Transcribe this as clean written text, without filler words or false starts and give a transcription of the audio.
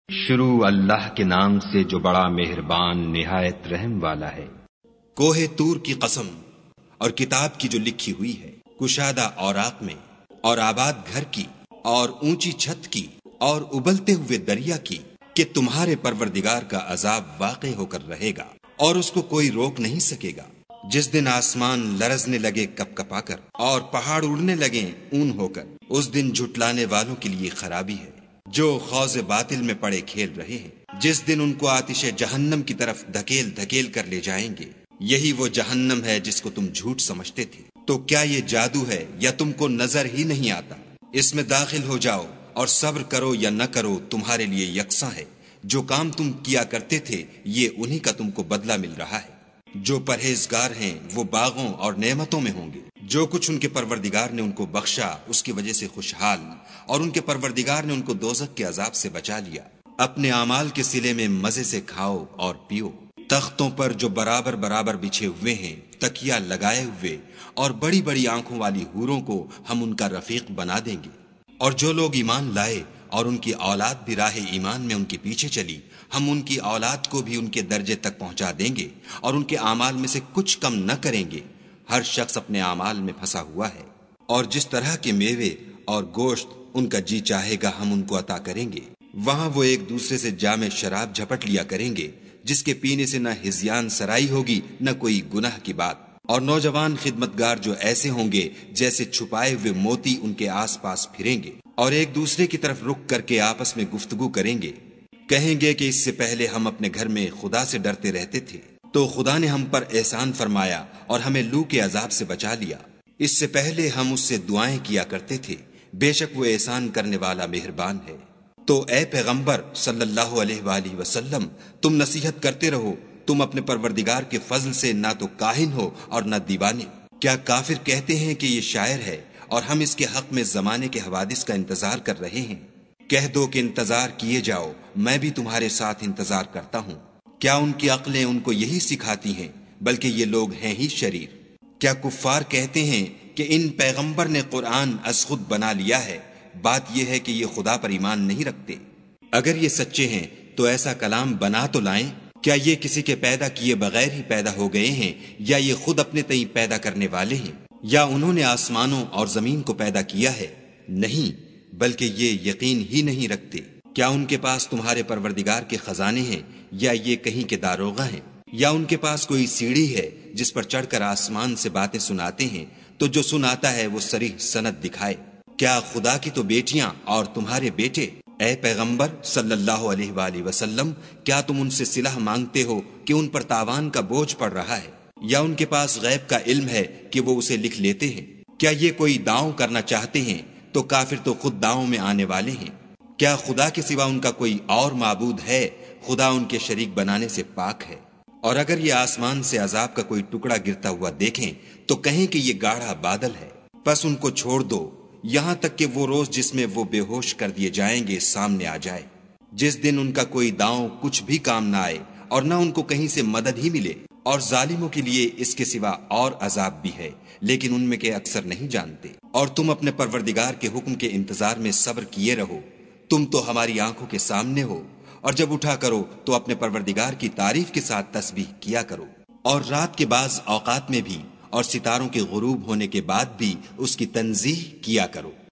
شروع اللہ کے نام سے جو بڑا مہربان نہایت رحم والا ہے۔ کوہ طور کی قسم اور کتاب کی جو لکھی ہوئی ہے، کشادہ اوراق میں، اور آباد گھر کی، اور اونچی چھت کی، اور ابلتے ہوئے دریا کی، کہ تمہارے پروردگار کا عذاب واقع ہو کر رہے گا اور اس کو کوئی روک نہیں سکے گا۔ جس دن آسمان لرزنے لگے کپ کپا کر اور پہاڑ اڑنے لگے اون ہو کر، اس دن جھٹلانے والوں کے لیے خرابی ہے جو خوض باطل میں پڑے کھیل رہے ہیں۔ جس دن ان کو آتش جہنم کی طرف دھکیل دھکیل کر لے جائیں گے، یہی وہ جہنم ہے جس کو تم جھوٹ سمجھتے تھے۔ تو کیا یہ جادو ہے یا تم کو نظر ہی نہیں آتا؟ اس میں داخل ہو جاؤ اور صبر کرو یا نہ کرو تمہارے لیے یکساں ہے۔ جو کام تم کیا کرتے تھے یہ انہی کا تم کو بدلہ مل رہا ہے۔ جو پرہیزگار ہیں وہ باغوں اور نعمتوں میں ہوں گے۔ جو کچھ ان کے پروردگار نے ان کو بخشا اس کی وجہ سے خوشحال، اور ان کے پروردگار نے ان کو دوزخ کے عذاب سے بچا لیا۔ اپنے اعمال کے صلے میں مزے سے کھاؤ اور پیو۔ تختوں پر جو برابر برابر بچھے ہوئے ہیں، تکیا لگائے ہوئے، اور بڑی بڑی آنکھوں والی حوروں کو ہم ان کا رفیق بنا دیں گے۔ اور جو لوگ ایمان لائے اور ان کی اولاد بھی راہ ایمان میں ان کے پیچھے چلی، ہم ان کی اولاد کو بھی ان کے درجے تک پہنچا دیں گے اور ان کے اعمال میں سے کچھ کم نہ کریں گے۔ ہر شخص اپنے اعمال میں پھنسا ہوا ہے، اور جس طرح کے میوے اور گوشت ان کا جی چاہے گا ہم ان کو عطا کریں گے۔ وہاں وہ ایک دوسرے سے جام شراب جھپٹ لیا کریں گے، جس کے پینے سے نہ ہذیان سرائی ہوگی نہ کوئی گناہ کی بات۔ اور نوجوان خدمتگار جو ایسے ہوں گے جیسے چھپائے ہوئے موتی ان کے آس پاس پھریں گے، اور ایک دوسرے کی طرف رک کر کے آپس میں گفتگو کریں گے۔ کہیں گے کہ اس سے پہلے ہم اپنے گھر میں خدا سے ڈرتے رہتے تھے، تو خدا نے ہم پر احسان فرمایا اور ہمیں لو کے عذاب سے بچا لیا۔ اس سے پہلے ہم اس سے دعائیں کیا کرتے تھے، بے شک وہ احسان کرنے والا مہربان ہے۔ تو اے پیغمبر صلی اللہ علیہ وآلہ وسلم، تم نصیحت کرتے رہو، تم اپنے پروردگار کے فضل سے نہ تو کاہن ہو اور نہ دیوانے۔ کیا کافر کہتے ہیں کہ یہ شاعر ہے اور ہم اس کے حق میں زمانے کے حوادث کا انتظار کر رہے ہیں؟ کہہ دو کہ انتظار کیے جاؤ، میں بھی تمہارے ساتھ انتظار کرتا ہوں۔ کیا ان کی عقلیں ان کو یہی سکھاتی ہیں؟ بلکہ یہ لوگ ہیں ہی شریر۔ کیا کفار کہتے ہیں کہ ان پیغمبر نے قرآن از خود بنا لیا ہے؟ بات یہ ہے کہ یہ خدا پر ایمان نہیں رکھتے۔ اگر یہ سچے ہیں تو ایسا کلام بنا تو لائیں۔ کیا یہ کسی کے پیدا کیے بغیر ہی پیدا ہو گئے ہیں، یا یہ خود اپنے تئیں پیدا کرنے والے ہیں، یا انہوں نے آسمانوں اور زمین کو پیدا کیا ہے؟ نہیں، بلکہ یہ یقین ہی نہیں رکھتے۔ کیا ان کے پاس تمہارے پروردگار کے خزانے ہیں، یا یہ کہیں کے داروغہ ہیں، یا ان کے پاس کوئی سیڑھی ہے جس پر چڑھ کر آسمان سے باتیں سناتے ہیں؟ تو جو سناتا ہے وہ صریح سند دکھائے۔ کیا خدا کی تو بیٹیاں اور تمہارے بیٹے؟ اے پیغمبر صلی اللہ علیہ وآلہ وسلم، کیا تم ان سے صلح مانگتے ہو کہ ان پر تاوان کا بوجھ پڑ رہا ہے، یا ان کے پاس غیب کا علم ہے کہ وہ اسے لکھ لیتے ہیں؟ کیا یہ کوئی داؤں کرنا چاہتے ہیں تو کافر تو خود داؤں میں آنے والے ہیں۔ کیا خدا کے سوا ان کا کوئی اور معبود ہے؟ خدا ان کے شریک بنانے سے پاک ہے۔ اور اگر یہ آسمان سے عذاب کا کوئی ٹکڑا گرتا ہوا دیکھیں تو کہیں کہ یہ گاڑھا بادل ہے، پس ان کو چھوڑ دو یہاں تک کہ وہ روز جس میں وہ بے ہوش کر دیے جائیں گے سامنے آ جائے، جس دن ان کا کوئی داؤں کچھ بھی کام نہ آئے اور نہ ان کو کہیں سے مدد ہی ملے۔ اور ظالموں کے لیے اس کے سوا اور عذاب بھی ہے، لیکن ان میں کے اکثر نہیں جانتے۔ اور تم اپنے پروردگار کے حکم کے انتظار میں صبر کیے رہو، تم تو ہماری آنکھوں کے سامنے ہو۔ اور جب اٹھا کرو تو اپنے پروردگار کی تعریف کے ساتھ تسبیح کیا کرو، اور رات کے بعض اوقات میں بھی، اور ستاروں کے غروب ہونے کے بعد بھی اس کی تنزیہ کیا کرو۔